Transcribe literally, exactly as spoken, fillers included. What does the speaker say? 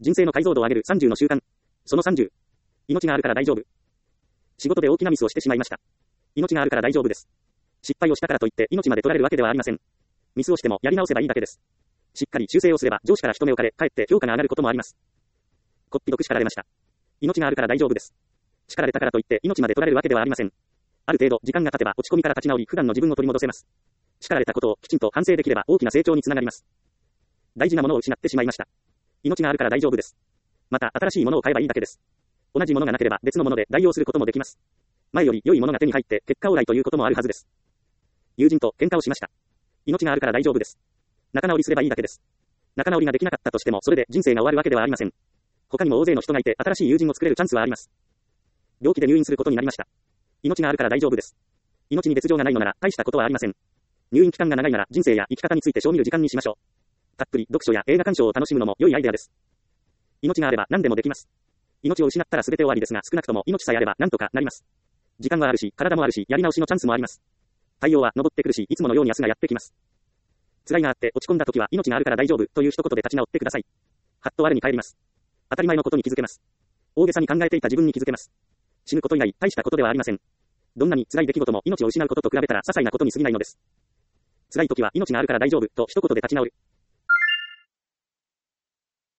人生の解像度を上げるさんじゅうの習慣。そのさんじゅう。命があるから大丈夫。仕事で大きなミスをしてしまいました。命があるから大丈夫です。失敗をしたからといって命まで取られるわけではありません。ミスをしてもやり直せばいいだけです。しっかり修正をすれば上司から人目をかれ、かえって評価が上がることもあります。こっぴどく叱られました。命があるから大丈夫です。叱られたからといって命まで取られるわけではありません。ある程度時間が経てば落ち込みから立ち直り、普段の自分を取り戻せます。叱られたことをきちんと反省できれば大きな成長につながります。大事なものを失ってしまいました。命があるから大丈夫です。また新しいものを買えばいいだけです。同じものがなければ別のもので代用することもできます。前より良いものが手に入って結果オーライということもあるはずです。友人と喧嘩をしました。命があるから大丈夫です。仲直りすればいいだけです。仲直りができなかったとしてもそれで人生が終わるわけではありません。他にも大勢の人がいて新しい友人を作れるチャンスはあります。病気で入院することになりました。命があるから大丈夫です。命に別状がないのなら大したことはありません。入院期間が長いなら人生や生き方について賞見る時間にしましょう。たっぷり読書や映画鑑賞を楽しむのも良いアイデアです。命があれば何でもできます。命を失ったら全て終わりですが少なくとも命さえあれば何とかなります。時間はあるし、体もあるし、やり直しのチャンスもあります。太陽は昇ってくるし、いつものように明日がやってきます。辛いがあって落ち込んだ時は命があるから大丈夫という一言で立ち直ってください。はっと我に返ります。当たり前のことに気づけます。大げさに考えていた自分に気づけます。死ぬこと以外大したことではありません。どんなに辛い出来事も命を失うことと比べたら些細なことに過ぎないのです。辛い時は命があるから大丈夫と一言で立ち直る。